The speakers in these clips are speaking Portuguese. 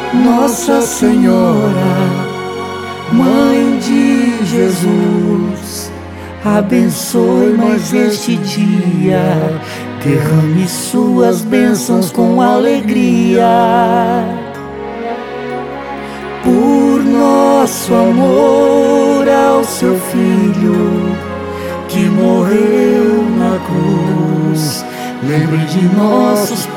Nossa Senhora, Mãe de Jesus, abençoe mais este dia, derrame suas bênçãos com alegria. Por nosso amor ao seu Filho, que morreu na cruz, lembre de nossos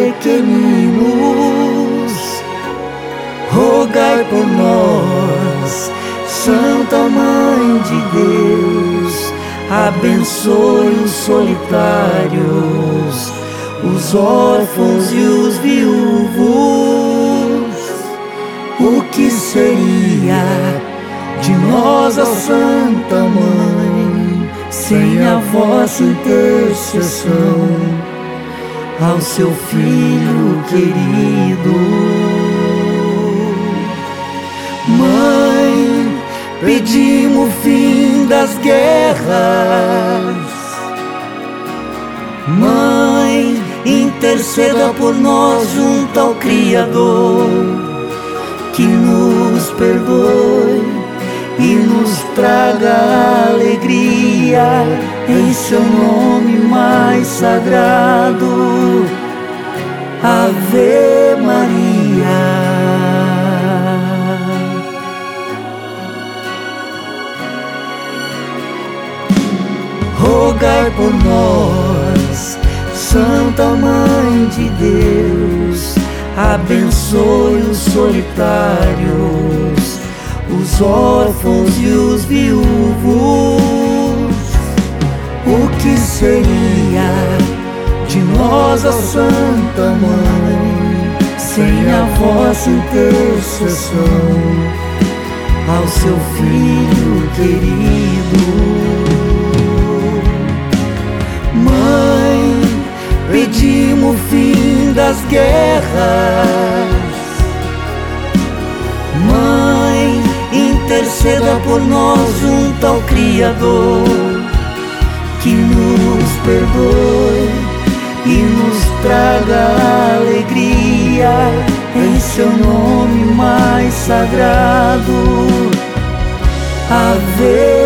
pequeninos. Rogai por nós, Santa Mãe de Deus, abençoe os solitários, os órfãos e os viúvos. O que seria de nós, a Santa Mãe, sem a vossa intercessão ao seu Filho querido? Mãe, pedimos o fim das guerras. Mãe, interceda por nós junto ao Criador, que nos perdoe e nos traga alegria em seu nome mais sagrado. Ave Maria. Rogai por nós, Santa Mãe de Deus, abençoe os solitários, os órfãos e os viúvos. O que seria de nós, a Santa Mãe, sem a vossa intercessão ao seu Filho querido? Mãe, pedimos o fim das guerras. Mãe, interceda por nós junto ao Criador, que nos perdoe e nos traga alegria em seu nome mais sagrado. Ave